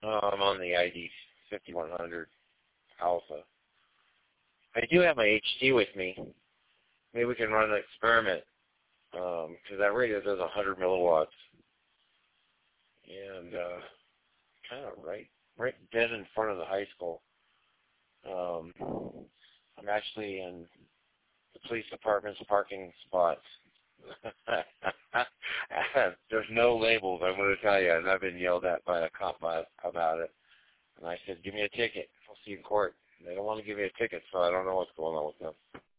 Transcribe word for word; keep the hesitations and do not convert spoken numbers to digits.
Uh, I'm on the I D fifty-one hundred Alpha. I do have my H D with me. Maybe we can run an experiment because um, that radio does one hundred milliwatts, and uh, kind of right, right dead in front of the high school. Um, I'm actually in the police department's parking spots. There's no labels, I'm going to tell you, and I've been yelled at by a cop about it. And I said, give me a ticket. I'll see you in court. They don't want to give me a ticket, so I don't know what's going on with them.